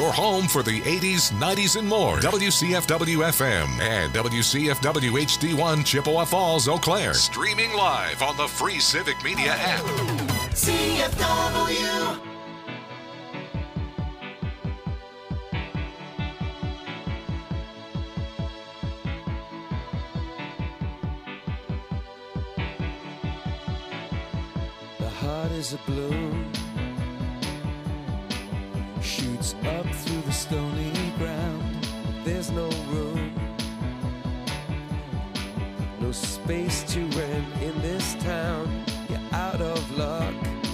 your home for the 80s, 90s, and more. WCFW-FM and WCFW HD1 Chippewa Falls, Eau Claire. Streaming live on the free Civic Media app. CFW. The heart is a bloom, shoots up through the stony ground. There's no room, no space to rent in this town. You're out of luck,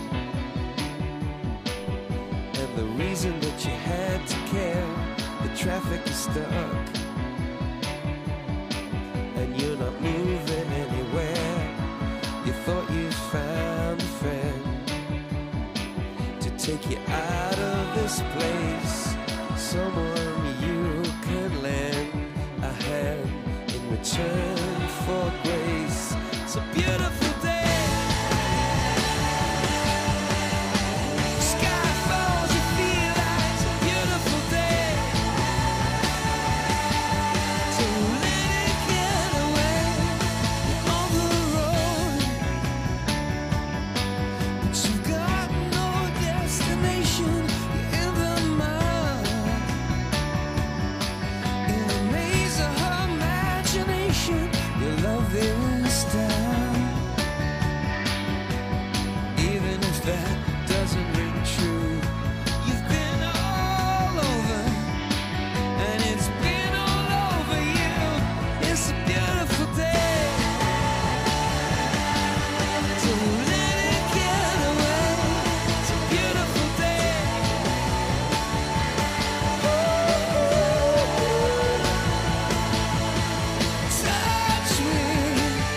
and the reason that you had to care, the traffic is stuck, and you're not moving anywhere. You thought you found a friend to take you out of this place, someone you could lend a hand in return for grace. It's a beautiful day. Sky falls, you feel like it's a beautiful day. Don't let it get away. You're on the road, but you've got no destination. You're in the mud, in a maze of her imagination. Your love is down, even if that doesn't ring true. You've been all over, and it's been all over you. It's a beautiful day. Don't let it get away. It's a beautiful day. Touch me,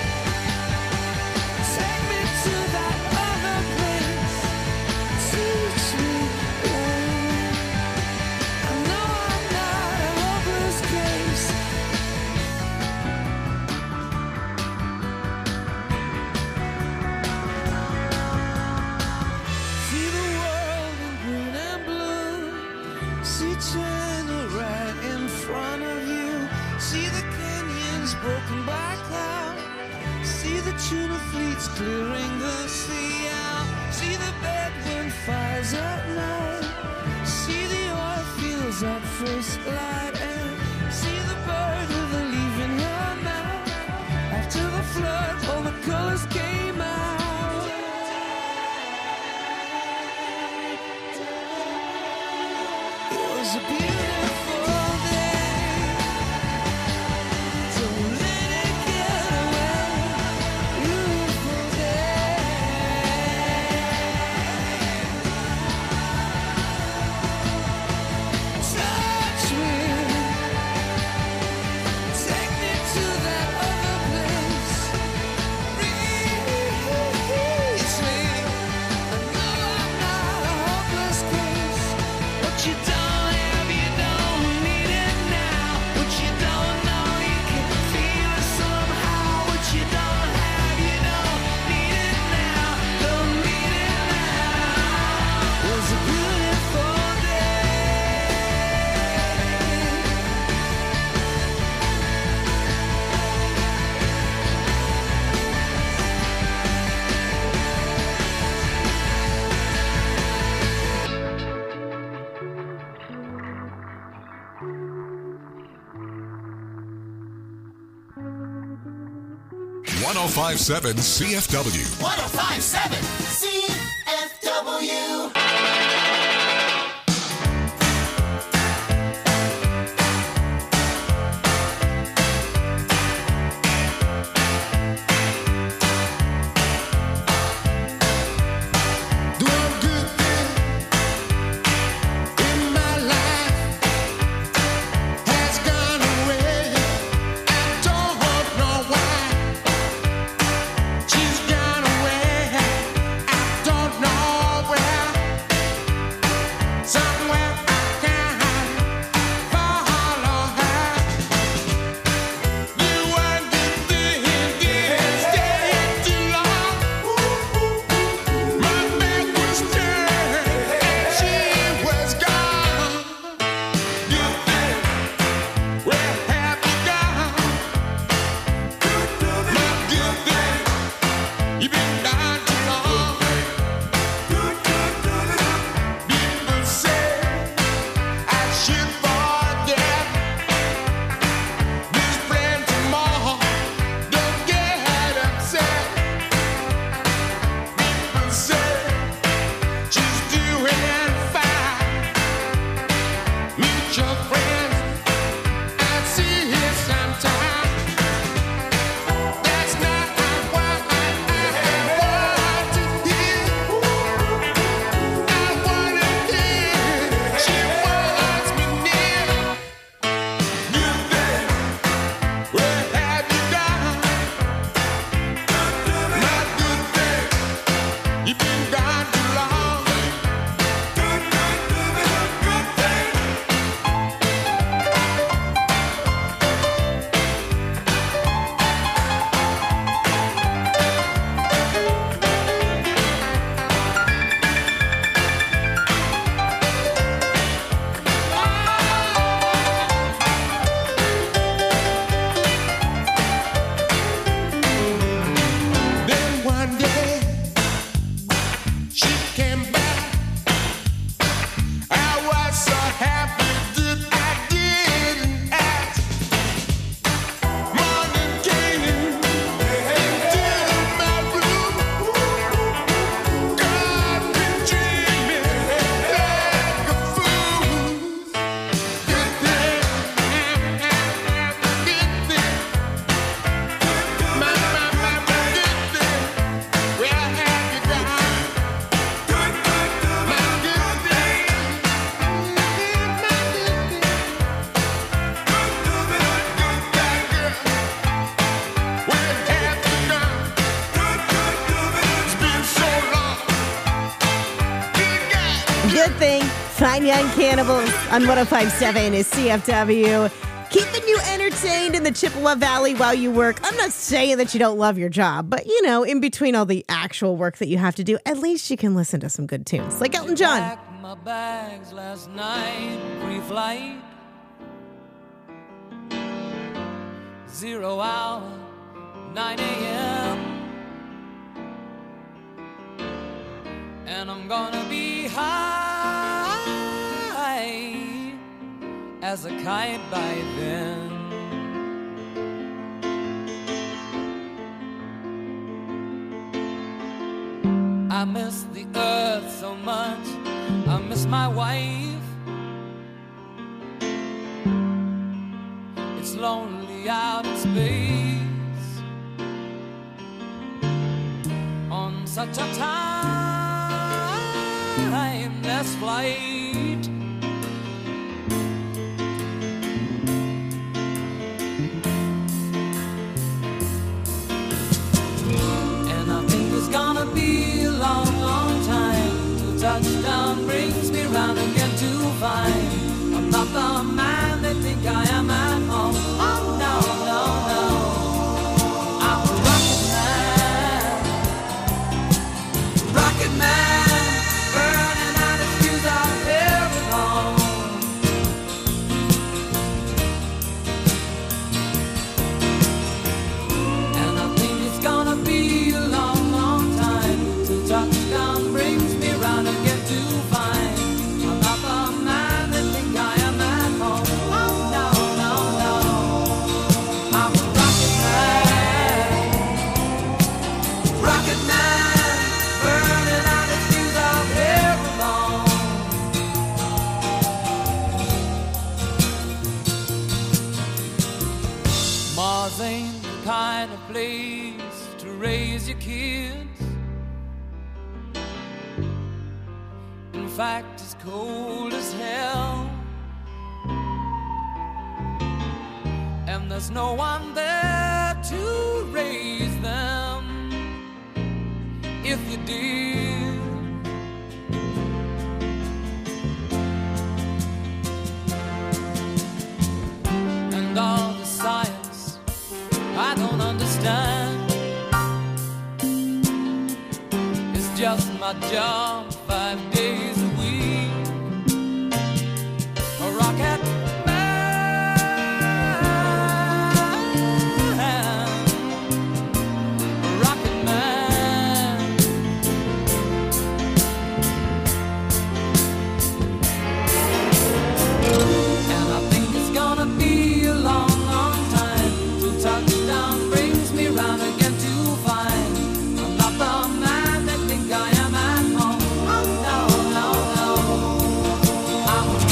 take me to that other place. Teach me, I know I'm not a hopeless case. See the world in green and blue. See China right in front of you. See the canyons broken by cloud. See the tuna fleets clearing the sea out. See the bedroom fires at night. See the oil fields at first light. And see the bird with a leaf in her mouth. After the flood, all the colors came out. It was a beautiful day. Don't let it get away. Beautiful day. Touch me, take me to that other place. Reach me, I know I'm not a hopeless case. What you don't have, you don't need it now. What you don't know, you can feel it somehow. What you don't have, you don't need it now. Don't need it now. It was a beautiful day. #1057 CFW. 1057 CFW. Doing good thing in my life has gone away. I don't know why. She's gone away. I don't know where. good thing. Fine Young Cannibals on 105.7 is CFW. Keeping you entertained in the Chippewa Valley while you work. I'm not saying that you don't love your job, but, in between all the actual work that you have to do, at least you can listen to some good tunes. Like Elton John. Packed my bags last night, pre-flight. 0 hour, 9 a.m. And I'm gonna be high as a kite by then. I miss the earth so much, I miss my wife. It's lonely out in space on such a timeless flight. And I think it's gonna be a long, long time till touchdown brings me round again to find I'm not the man they think I am at home. Oh no, no, no, I'm a rocket man, burning out his fuse out there at home. And I think it's gonna be a long, long time till touchdown brings me round again to find I'm not the man they think I am at home. Oh no, no, no, I'm a rocket man, burning out his fuse out there alone. Mars ain't the kind of place to raise your kids. In fact, it's cold as hell, and there's no one there to raise them if you did. And all the science I don't understand, it's just my job 5 days a week. A rocket man, a rocket man. And I think it's gonna be a long, long time till touchdown brings me round again to find I'm not the man they think I am at home. Oh no, no, no, I'm a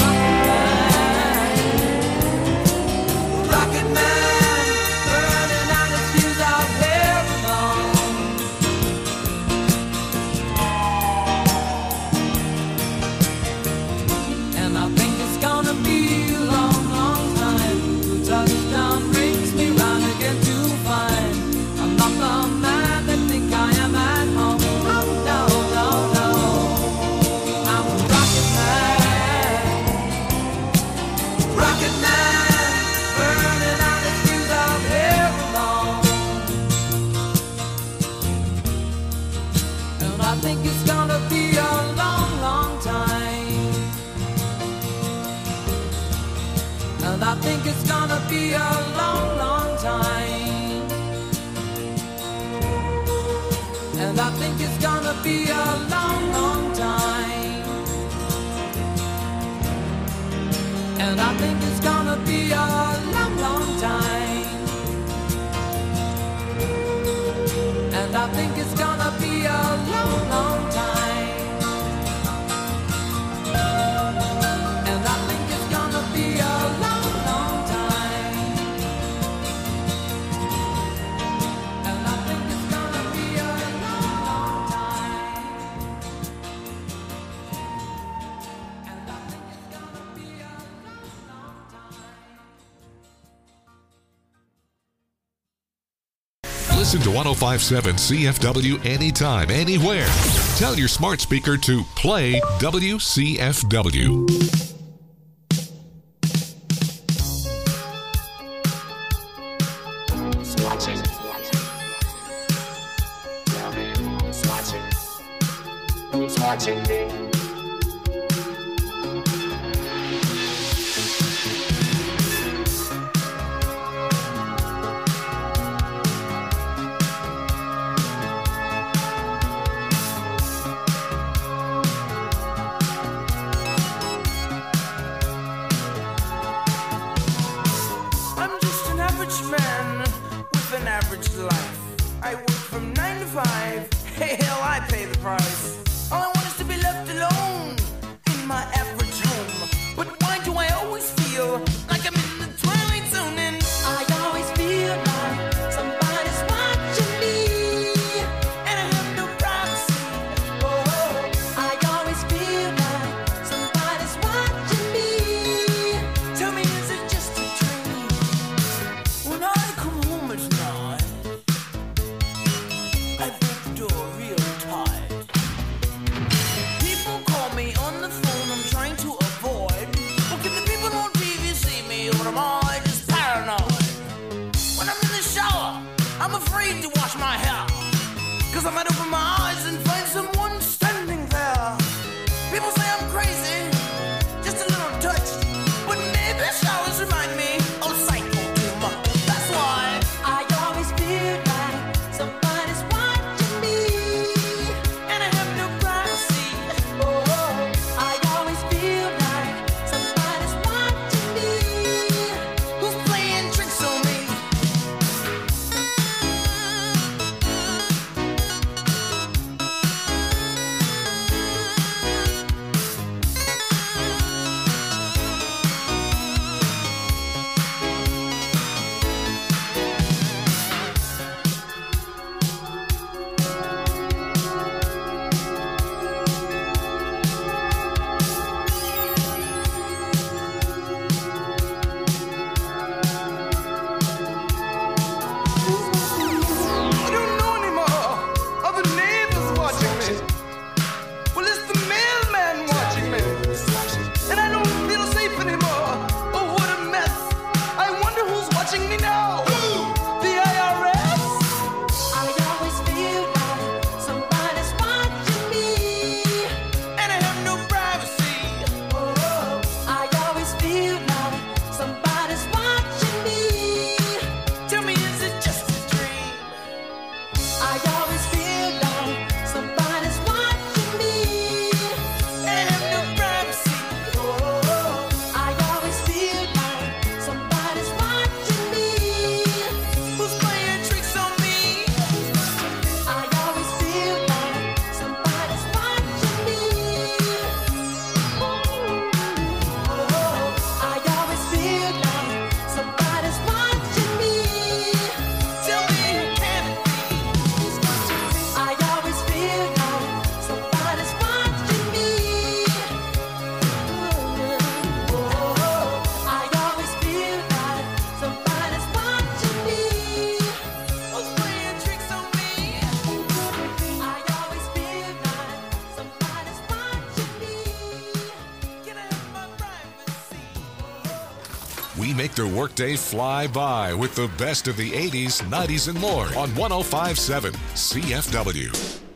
rocket man, burning out his fuse out there alone. And I think it's gonna be a long, long time till touchdown brings me round again to find I'm not the man they think I am at home. Oh no, no, no, I'm a rocket man, burning out his fuse out there alone. And I think it's gonna be a long, long time. And I think it's gonna be a long, long time. And I think it's gonna be a long, long time. And I think it's gonna be a long, long time. And I think it's gonna be a long, long time. And I think it's gonna be a long, long time. And I think it's gonna be a long, long time. And I think it's gonna be a long, long time. Listen to 105.7 CFW anytime, anywhere. Tell your smart speaker to play WCFW. Who's watching me? I'm just an average man with an average life. I work from 9 to 5. Hey, hell, I pay the price. All I want is to be left alone in my average home. But why do I always feel like I'm in the twilight zone? And I always feel like somebody's watching me, and I have no privacy. Oh, I always feel like somebody's watching me. Tell me, is it just a dream? When I come home at night, I break the door real tight. People call me on the phone, I'm trying to avoid. But can the people on TV see me, or am I just paranoid? When I'm in the shower, I'm afraid to wash my hair, 'cause I might open my eyes and find someone standing there. People say I'm crazy, just a little touched, but maybe showers remind me of psycho too much. That's why I always feel like somebody's watching me, and I have no privacy. Oh, I always feel like somebody's watching me. Who's playing tricks on me? I don't know anymore. Are the neighbors watching me? Well, it's the mailman watching me. And I don't feel safe anymore. Oh, what a mess. I wonder who's watching me now. The IRS? I always feel like somebody's watching me, and I have no privacy. Oh, I always feel like somebody's watching me. Tell me, is it just a dream? I always feel like somebody's watching me, and I have no privacy. Oh, I always feel like somebody's watching me. Who's playing tricks on me? I always feel like somebody's watching me. Oh, I always feel like somebody's watching me. Tell me, who can it be? I always feel like somebody's watching me. Oh, I always feel like somebody's watching me. Who's playing tricks on me? I always feel like somebody's watching me. Can I have my privacy? We make their workday fly by with the best of the 80s, 90s, and more on 105.7 CFW.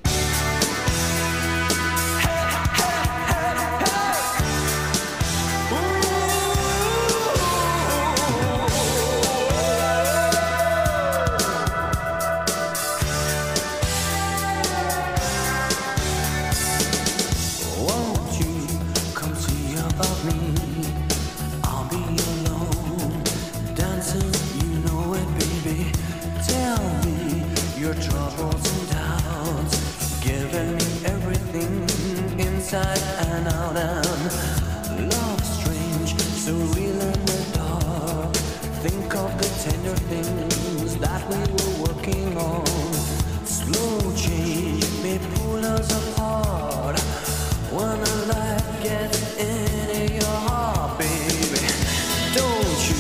Won't you come see about me? I'll be alone, dancing, you know it, baby. Tell me your troubles and doubts, giving me everything inside and out. And love strange, so real in the dark. Think of the tender things that we were working on. Slow change may pull us apart when the light gets into your heart, baby. Don't you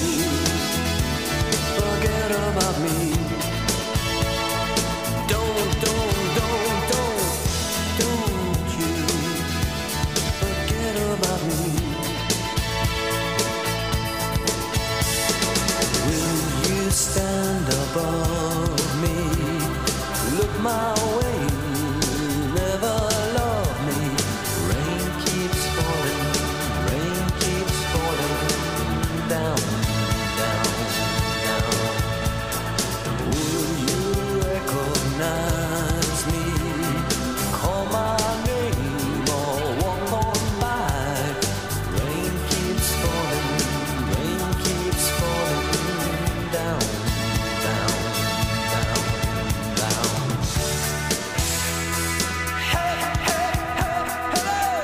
forget about me. Don't my way, never love me. Rain keeps falling down, down, down. Will you recognize me? Call my name or walk on by. Rain keeps falling down, down, down, down. Hey, hey, hey, hey.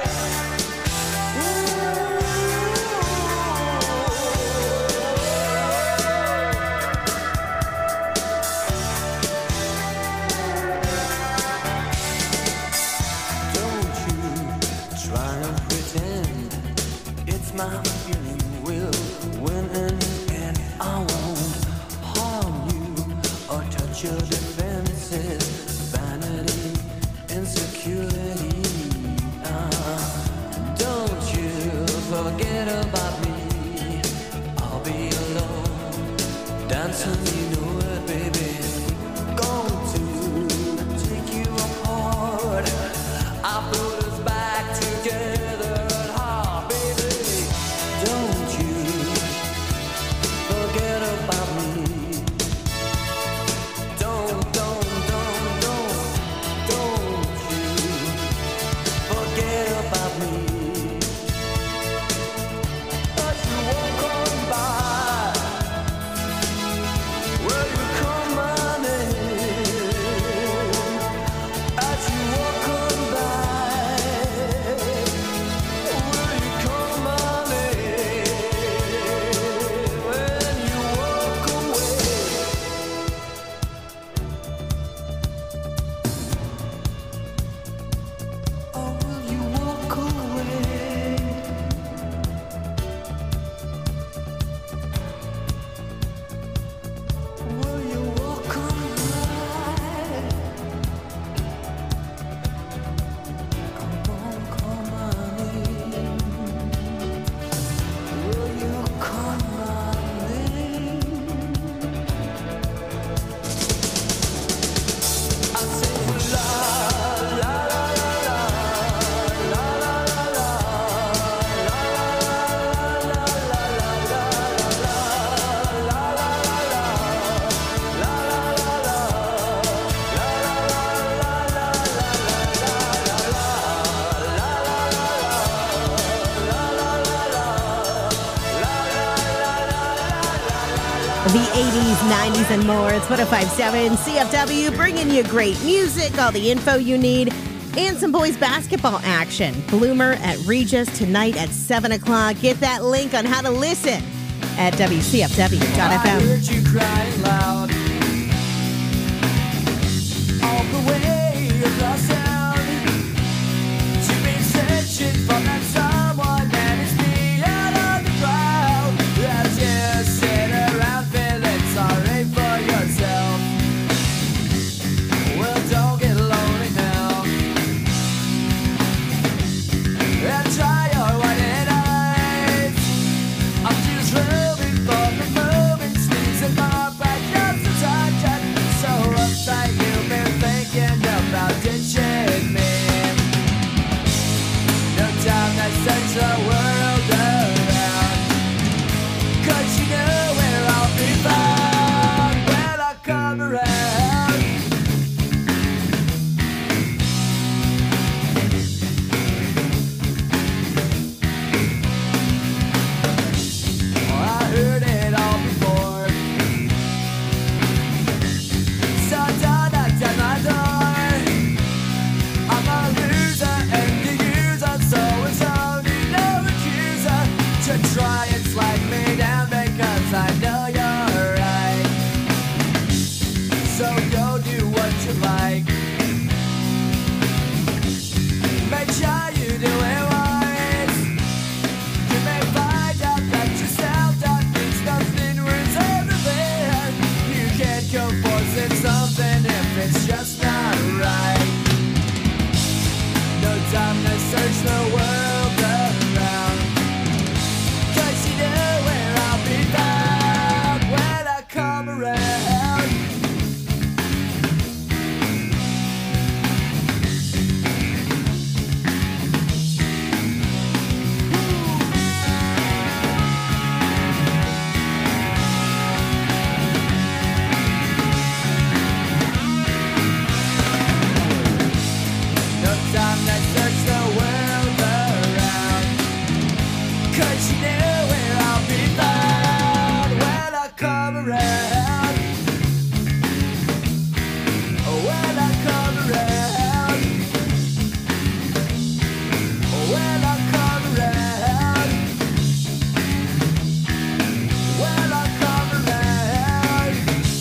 Don't you try and pretend it's my feeling. Will win in the end. I won't harm you or touch your defenses. Vanity, insecurity. Don't you forget about me. I'll be alone, dancing, you know it, baby. Going to take you apart. I put us back together at heart, baby. Don't you forget about me. Don't you forget about me. As you walk on by, will you call my name? As you walk on by, will you call my name? When you walk away, or will you walk away? Will you walk on by? Come on, call my name. Will you call my name? I say la la la la la la la la The 80s, 90s, and more. It's 105.7 CFW, bringing you great music, all the info you need, and some boys basketball action. Bloomer at Regis tonight at 7 o'clock. Get that link on how to listen at I WCFW.FM. heard you crying loud all the way across town. You've been searching for that someone that is beyond the crowd. As you sit around feeling sorry for yourself. Well, don't get lonely now. And try your white eyes. I'm just roving for the moving streets of my backyard to touch it. So uptight you've been thinking about ditching me. No time to search the world around. 'Cause you know where I'll be found when I come around. I heard it all before. So don't knock on my door. some that search the world around. 'Cause you know where I'll be found when I come around. When I come around. When I come around. When I come around.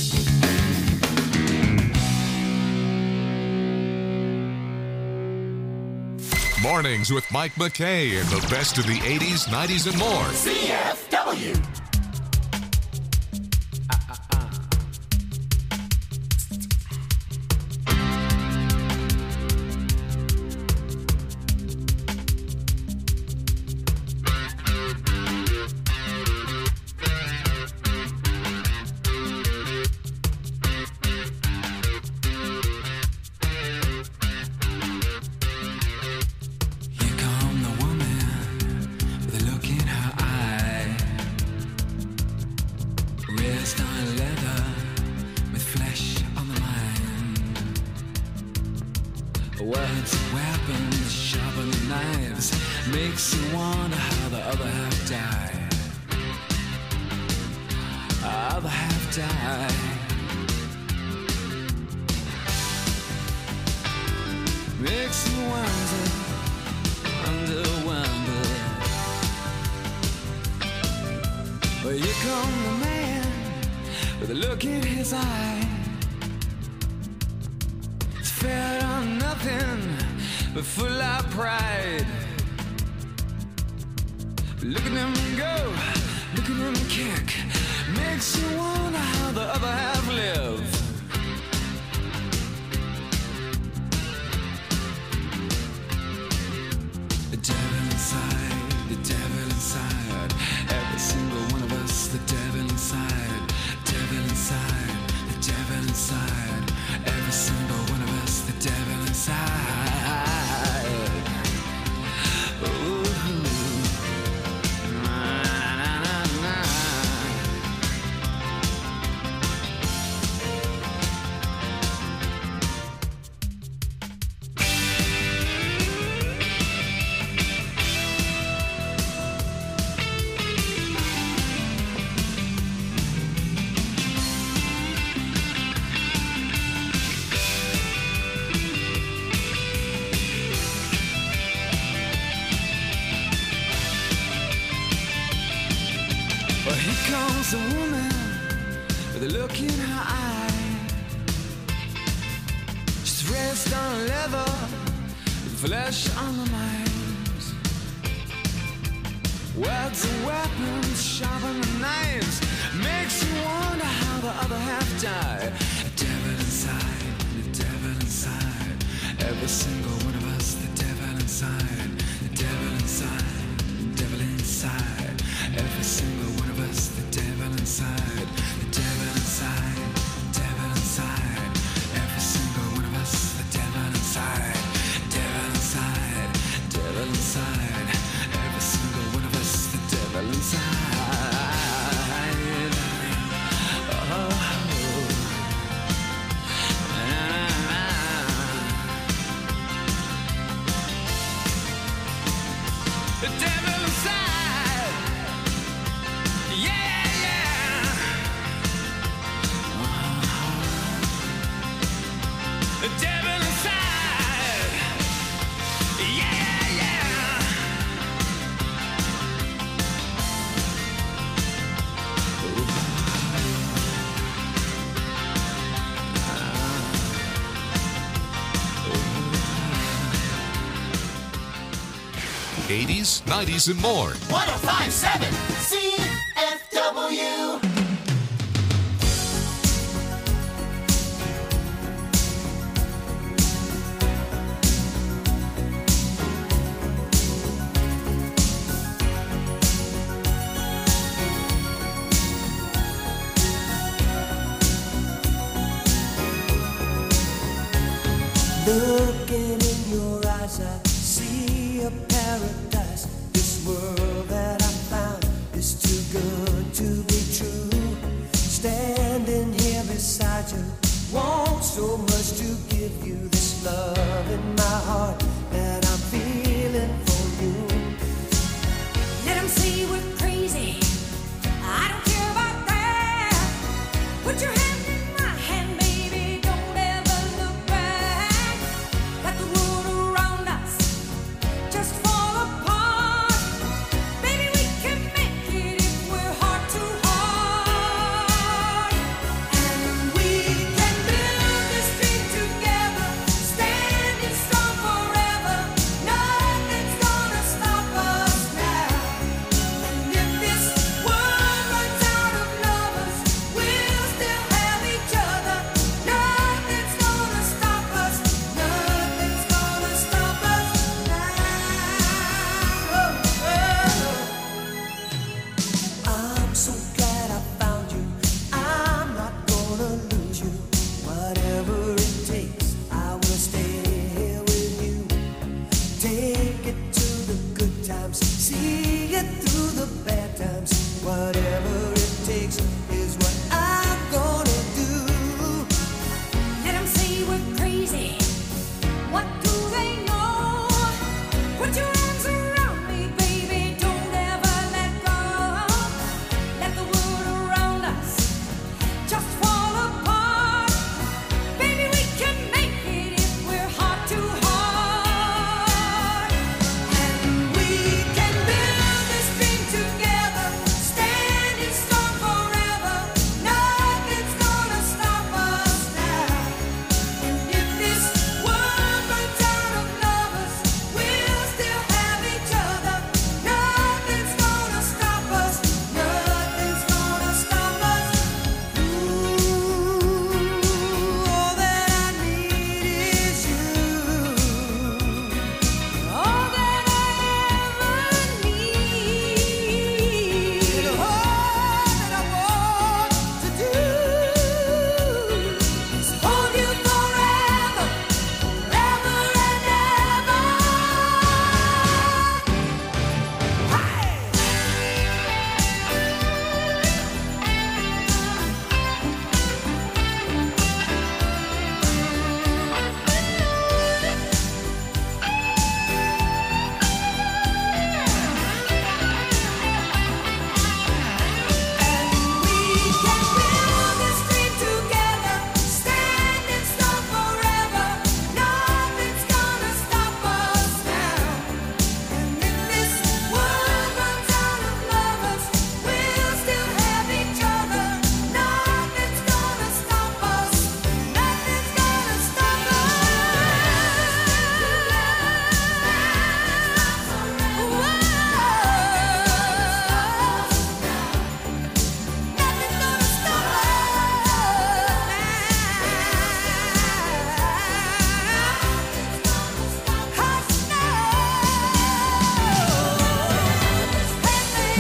Mornings with Mike McKay and the best of the 80s, 90s, and more. CFW. Here come the woman with a look in her eye. Wrist on leather with flesh on the mind. Words and weapons, sharper than knives, makes you wonder how the other half died. Other half died. Makes you wonder. Well, here come the man with a look in his eye. It's fed on nothing but full of pride. Look at him go, look at him kick. Makes you wonder how the other half live. The devil inside, the devil inside. Every single one of us, the devil inside. Devil inside, the devil inside. Every single one of us, the devil inside. Ooh. Na, na, na, na. Well, here comes a woman with a look in her eye. She's dressed on leather, with flesh on her mind. Words and weapons, sharper than knives, makes you wonder how the other half died. The devil inside, the devil inside. Every single one of us, the devil inside. The devil inside, the devil inside. Every single one of us, the devil inside. The devil inside, the devil inside. Every single one of us, the devil inside. Devil inside, devil inside. Every single one of us, the devil inside. Oh. The devil inside. Yeah, yeah. The devil inside. Yeah, yeah. '80s, '90s, and more. 1057 CFW. Looking in your eyes, I see a paradise. This world that I found is too good to be true. Standing here beside you, want so much to give you this love in my heart.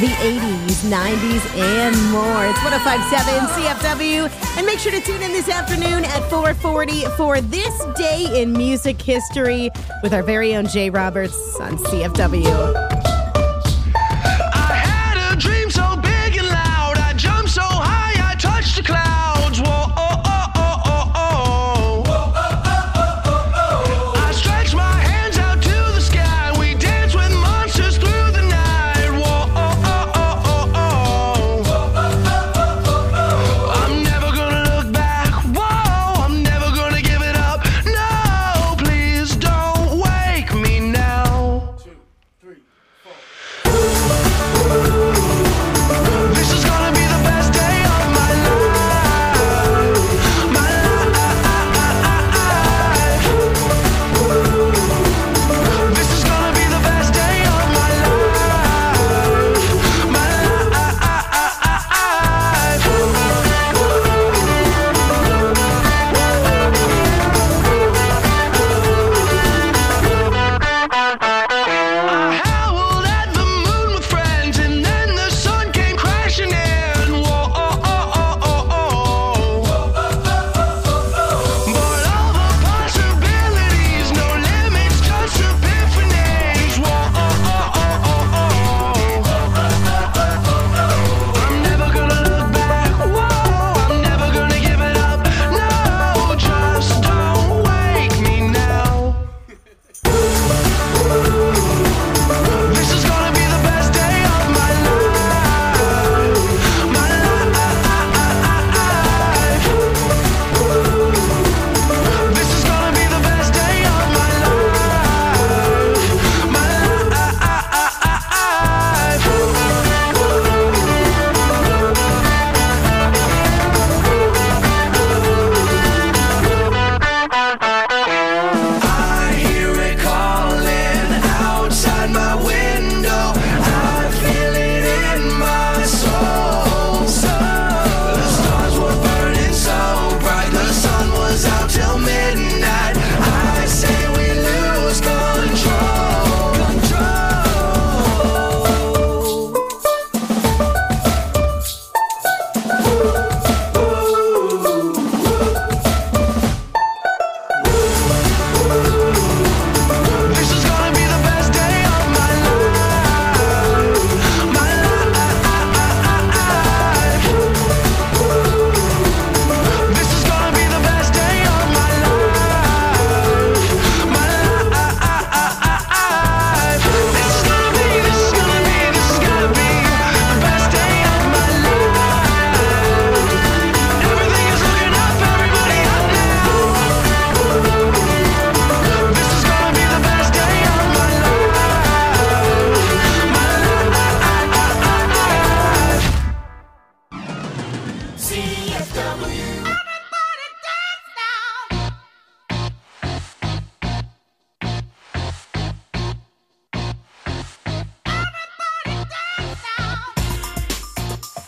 the 80s, 90s, and more. It's 105.7 CFW. And make sure to tune in this afternoon at 4:40 for This Day in Music History with our very own Jay Roberts on CFW. I had a dream so big and loud. I jumped so high, I touched the clouds. Whoa, oh, oh, oh, oh, oh. Whoa, oh, oh, oh, oh, oh. I stretched my hands out to the sky. We danced with monsters through the night. Whoa, oh, oh, oh, oh, oh. Whoa, oh, oh, oh, oh. I'm never gonna look back. Whoa, I'm never gonna give it up. No, please don't wake me now. 2, 3, 4. This is gonna be the best day of my life. My life. This is gonna be the best day of my life. My I howled at the moon with friends, and then the sun came crashing in. Whoa, oh, oh, oh, oh, oh. But all the possibilities, no limits, just epiphanies. Whoa, oh, oh, oh, oh, oh. I'm never gonna look back. Whoa, I'm never gonna give it up. No, just don't wake me now. This is gonna be the best day of my life. My life. This is gonna be the best day of my life. My I hear it calling outside my window. I feel it in my soul. The stars were burning so bright. The sun was out till midnight. I say we lose control. This is gonna be the best day of my life. My life. This is gonna be the best day of my life. My life. This is gonna be the best day of my life. Everything is looking up, everybody up now. This is gonna be the best day of my life. My life. CFW. Everybody dance now. Everybody dance now.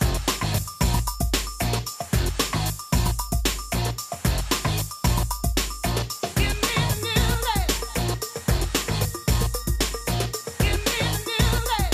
Give me music. Give me music.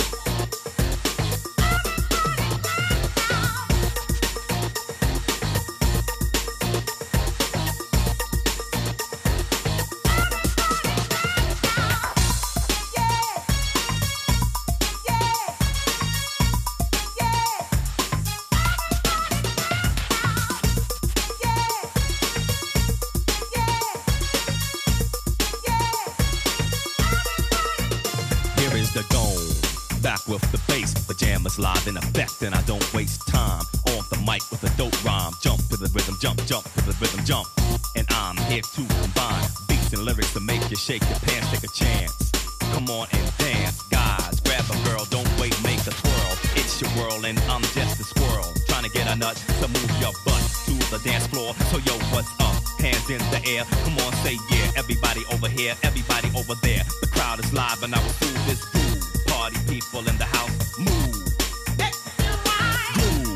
Here is the dome, back with the bass, pajamas live in effect, and I don't waste time on the mic with a dope rhyme. Jump to the rhythm, jump to the rhythm, jump. And I'm here to combine beats and lyrics to make you shake your pants, take a chance. Come on and dance, guys, grab a girl, don't wait, make a twirl. It's your world and I'm just a squirrel, trying to get a nut to move your butt to the dance floor. So yo, what's up? Hands in the air, come on, say yeah. Everybody over here, everybody over there. The crowd is live and I will do this groove. Party people in the house, move. Groove.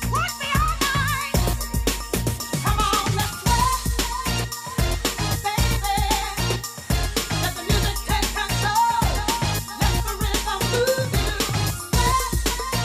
Come on, let's sweat, baby. Let the music take control. Let the rhythm move you. Sweat,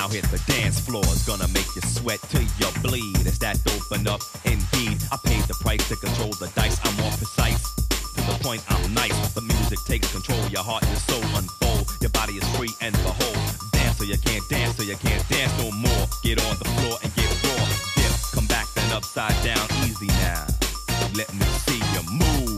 hit the dance floor. It's gonna make you sweat till you bleed. Is that dope enough? Indeed, I paid the price to control the dice. I'm more precise. To the point, I'm nice. The music takes control. Your heart and soul unfold. Your body is free and behold. Dance so you can't dance, so you can't dance no more. Get on the floor and get raw. Dip, come back then upside down. Easy now. Let me see you move.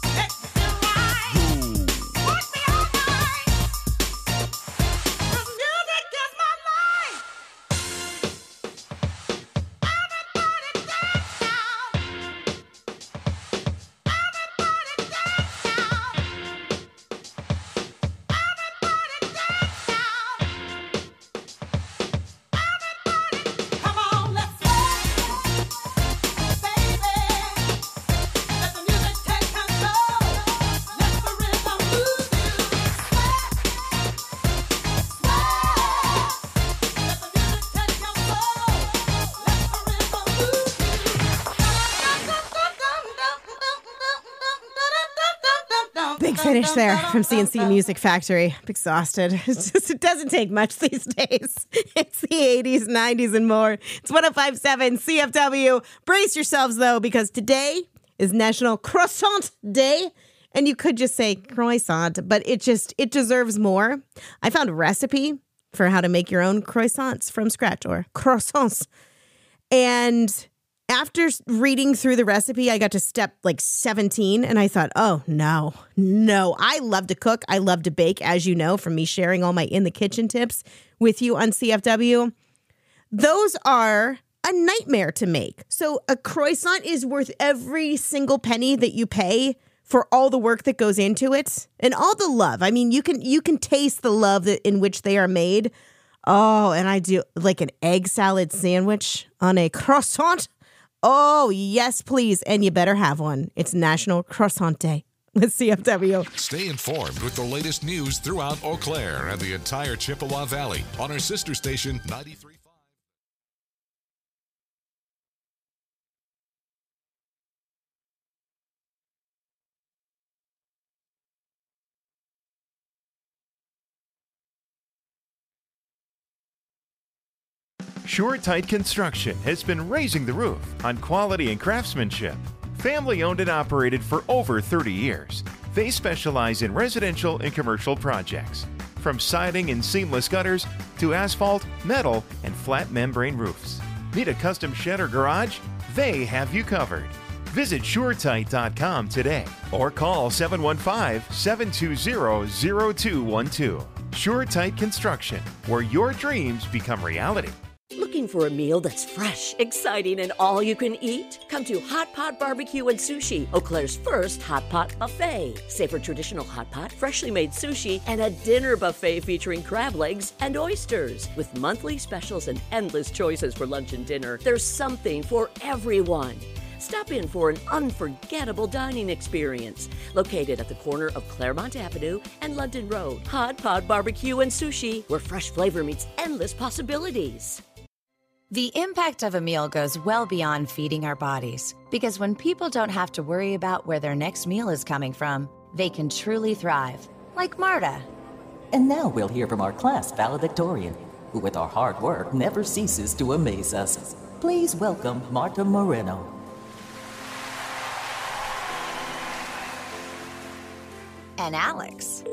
Big finish there from CNC Music Factory. I'm exhausted. It doesn't take much these days. It's the 80s, 90s, and more. It's 105.7 CFW. Brace yourselves, though, because today is National Croissant Day. And you could just say croissant, but it deserves more. I found a recipe for how to make your own croissants from scratch, or croissants. And after reading through the recipe, I got to step 17, and I thought, oh, no. I love to cook. I love to bake, as you know, from me sharing all my in the kitchen tips with you on CFW. Those are a nightmare to make. So a croissant is worth every single penny that you pay for all the work that goes into it and all the love. I mean, you can taste the love in which they are made. Oh, and I do like an egg salad sandwich on a croissant. Oh, yes, please. And you better have one. It's National Croissant Day with CFW. Stay informed with the latest news throughout Eau Claire and the entire Chippewa Valley on our sister station, 93.5. SureTight Construction has been raising the roof on quality and craftsmanship. Family owned and operated for over 30 years. They specialize in residential and commercial projects, from siding and seamless gutters to asphalt, metal, and flat membrane roofs. Need a custom shed or garage? They have you covered. Visit SureTight.com today or call 715-720-0212. SureTight Construction, where your dreams become reality. Looking for a meal that's fresh, exciting, and all you can eat? Come to Hot Pot Barbecue and Sushi, Eau Claire's first hot pot buffet. Savor traditional hot pot, freshly made sushi, and a dinner buffet featuring crab legs and oysters. With monthly specials and endless choices for lunch and dinner, there's something for everyone. Stop in for an unforgettable dining experience. Located at the corner of Claremont Avenue and London Road. Hot Pot Barbecue and Sushi, where fresh flavor meets endless possibilities. The impact of a meal goes well beyond feeding our bodies, because when people don't have to worry about where their next meal is coming from, they can truly thrive, like Marta. And now we'll hear from our class valedictorian, who with our hard work never ceases to amaze us. Please welcome Marta Moreno. And Alex.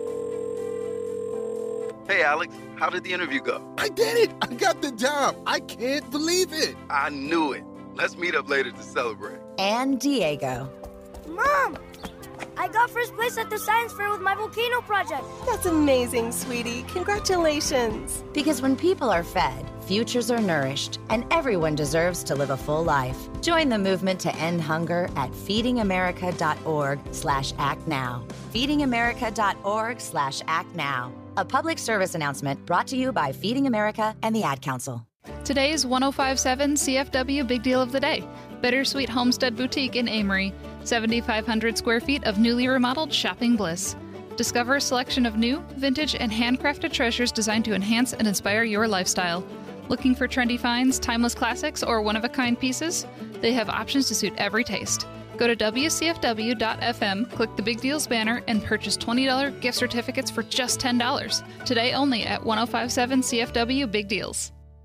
Hey, Alex, how did the interview go? I did it! I got the job! I can't believe it! I knew it. Let's meet up later to celebrate. And Diego. Mom! I got first place at the science fair with my volcano project. That's amazing, sweetie. Congratulations. Because when people are fed, futures are nourished, and everyone deserves to live a full life. Join the movement to end hunger at feedingamerica.org/actnow. feedingamerica.org/actnow. A public service announcement brought to you by Feeding America and the Ad Council. Today's 105.7 CFW Big Deal of the Day. Bittersweet Homestead Boutique in Amory. 7,500 square feet of newly remodeled shopping bliss. Discover a selection of new, vintage, and handcrafted treasures designed to enhance and inspire your lifestyle. Looking for trendy finds, timeless classics, or one-of-a-kind pieces? They have options to suit every taste. Go to WCFW.FM, click the Big Deals banner, and purchase $20 gift certificates for just $10. Today only at 105.7 CFW Big Deals.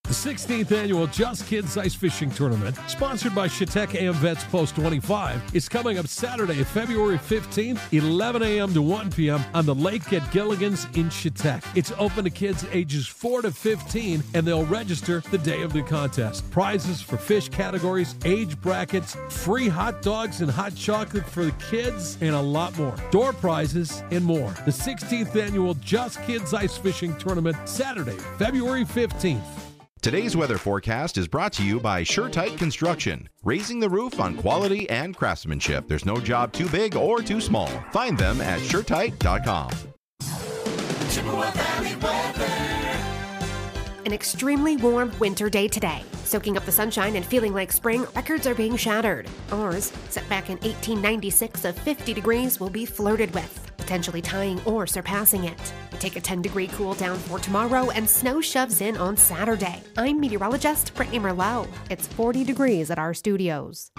The 16th annual Just Kids Ice Fishing Tournament, sponsored by Chautauqua AM Vets Post 25, is coming up Saturday, February 15th, 11 a.m. to 1 p.m. on the lake at Gilligan's in Chautauqua. It's open to kids ages 4 to 15, and they'll register the day of the contest. Prizes for fish categories, age brackets, free hot dogs and hot chocolate for the kids, and a lot more. Door prizes and more. The 16th annual Just Kids Ice Fishing Tournament, Saturday, February 15th. Today's weather forecast is brought to you by SureTight Construction, raising the roof on quality and craftsmanship. There's no job too big or too small. Find them at SureTight.com. Chippewa Valley weather. An extremely warm winter day today. Soaking up the sunshine and feeling like spring, records are being shattered. Ours, set back in 1896 of 50 degrees, will be flirted with, potentially tying or surpassing it. We take a 10-degree cool down for tomorrow, and snow shoves in on Saturday. I'm meteorologist Brittany Merlot. It's 40 degrees at our studios.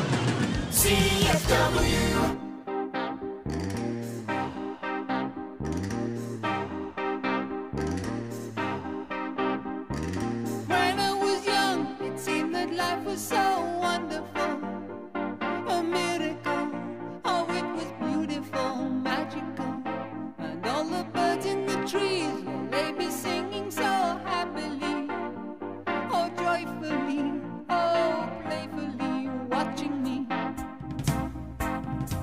CFW. When I was young, it seemed that life was so wonderful, a miracle. Oh, it was beautiful, magical, and all the birds in the trees, well, they be singing so happily, oh, joyfully, oh, playfully, watching me.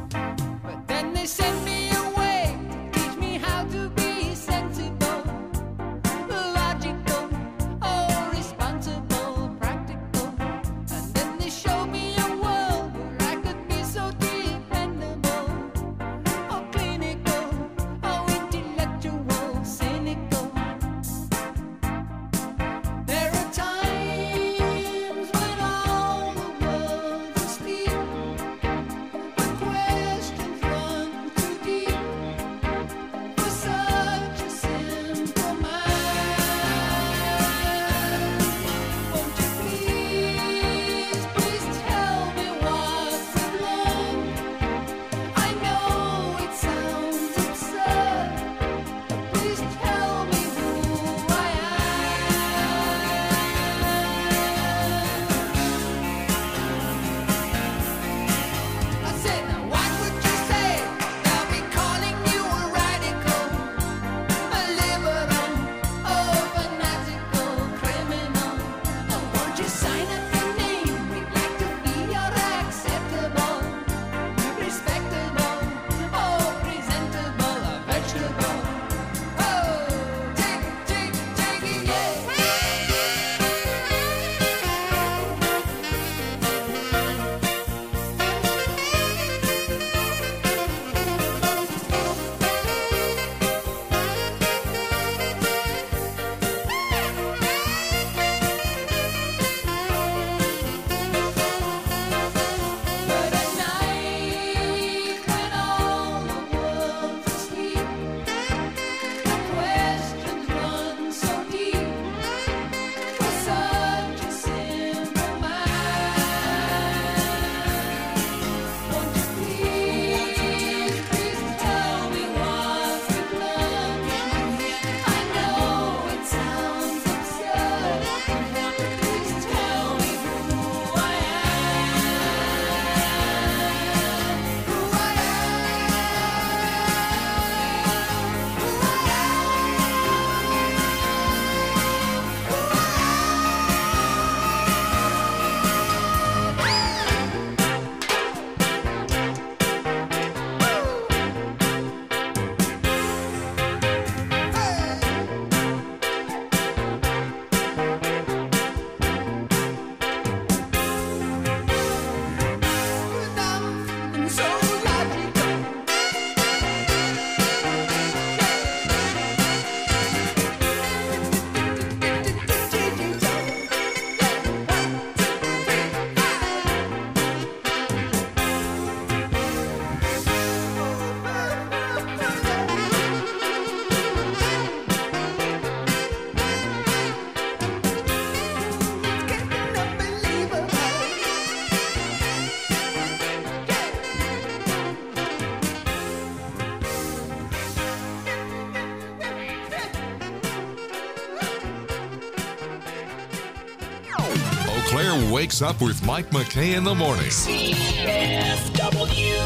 Claire wakes up with Mike McKay in the morning. CFW.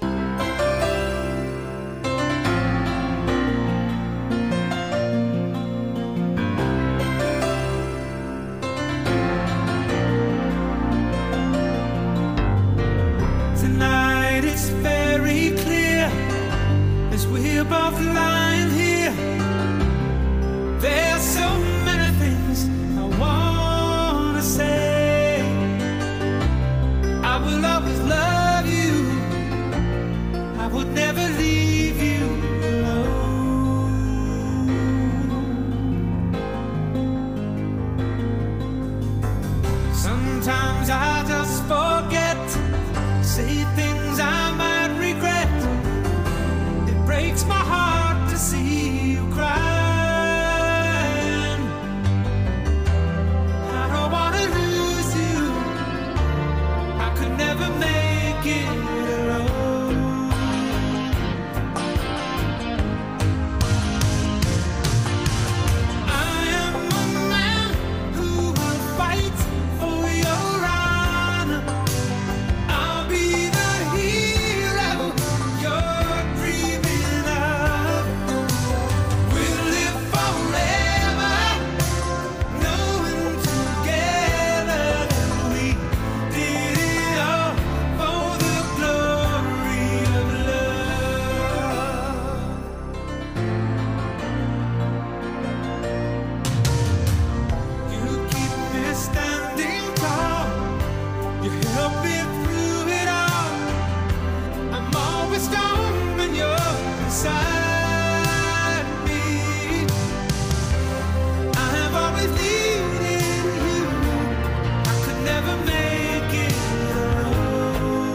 Tonight it's very clear as we're both lying here. There's so many things I want to say. I will always love you. I would never leave you alone. Sometimes I just forget. Say things I might regret. It breaks my heart to see you crying. I don't want to lose you. I could never make it alone. I am a man who will fight for your honor. I'll be the hero you're dreaming of. We'll live forever, knowing together that we did it all for the glory of love. You keep me standing tall. You help me through it all. I'm always strong when you're beside me. I have always needed you. I could never make it alone.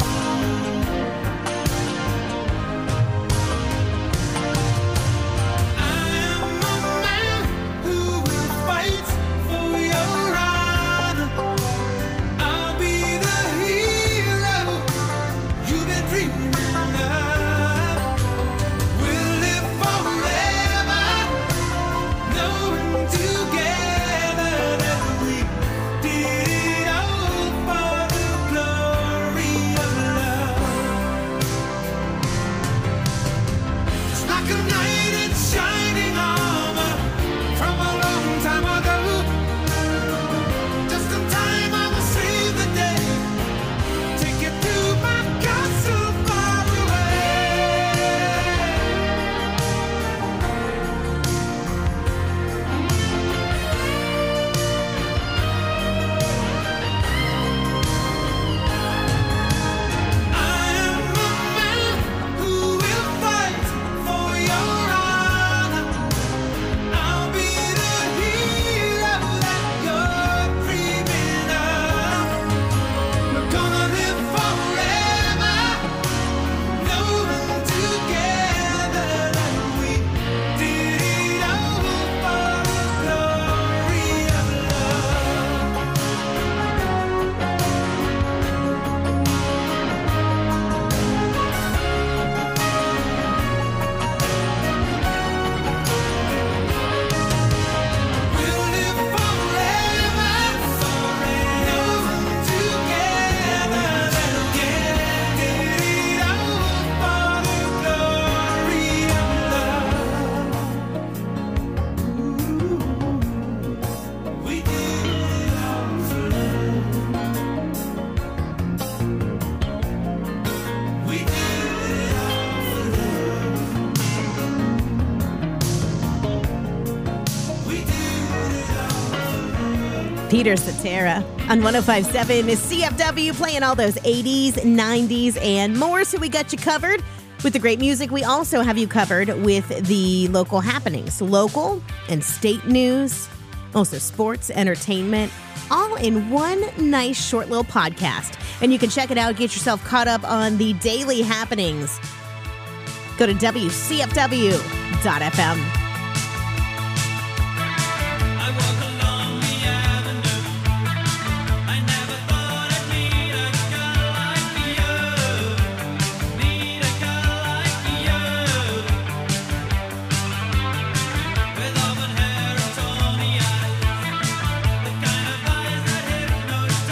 I am a man who will fight for your honor. I'll be the hero you've been dreaming of. We'll live forever, knowing together that we did it all for the glory of love. It's like a knight in shining armor from a long time ago. Just in time I will save the day. Take you to my castle far I am a man who will fight for your honor. I'll be the hero that you're dreaming of. We're gonna live forever, knowing together that we did it all for the glory of We'll live forever, knowing together that we did it all for the glory of love. We did it all for love. We did it all for love. We did it all for love. Peter Cetera on 105.7 is CFW, playing all those 80s, 90s, and more. So we got you covered with the great music. We also have you covered with the local happenings, local and state news, also sports, entertainment, all in one nice short little podcast. And you can check it out, get yourself caught up on the daily happenings. Go to WCFW.FM. I walk along the avenue. I never thought I'd meet a girl like you. Meet a girl like you. With auburn hair and tawny eyes. The kind of eyes that hypnotize.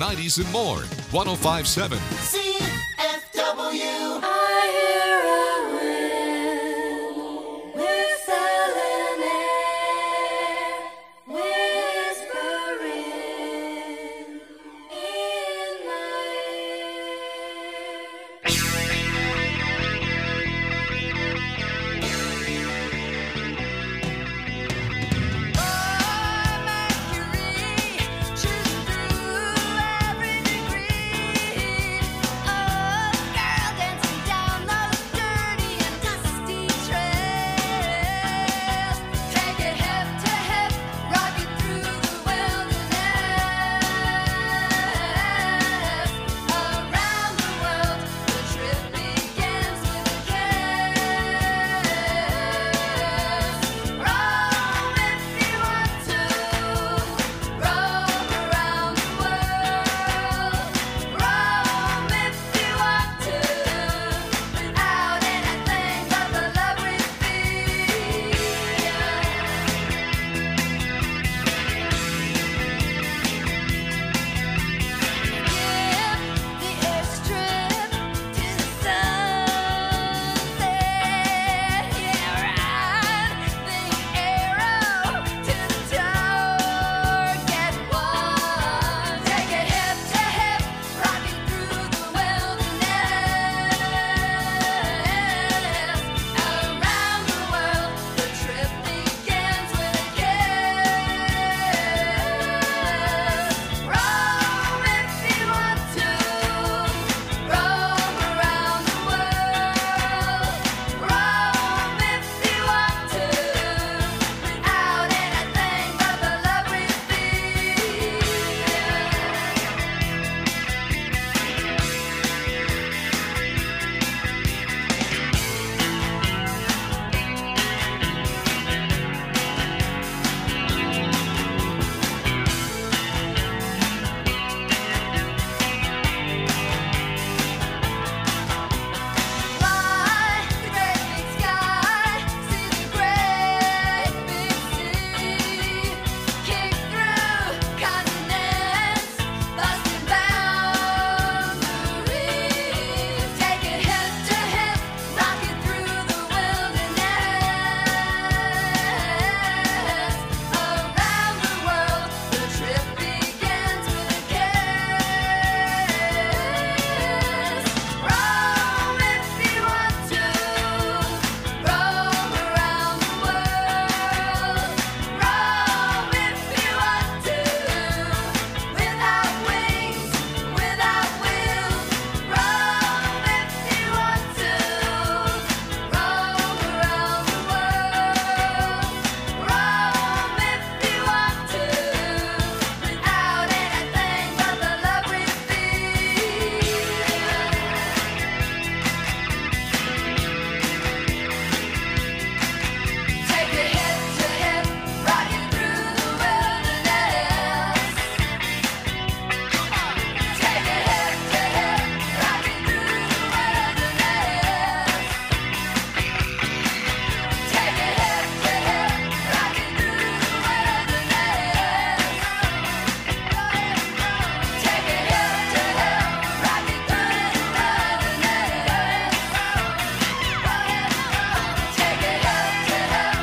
90s, and more. 1057 CFW.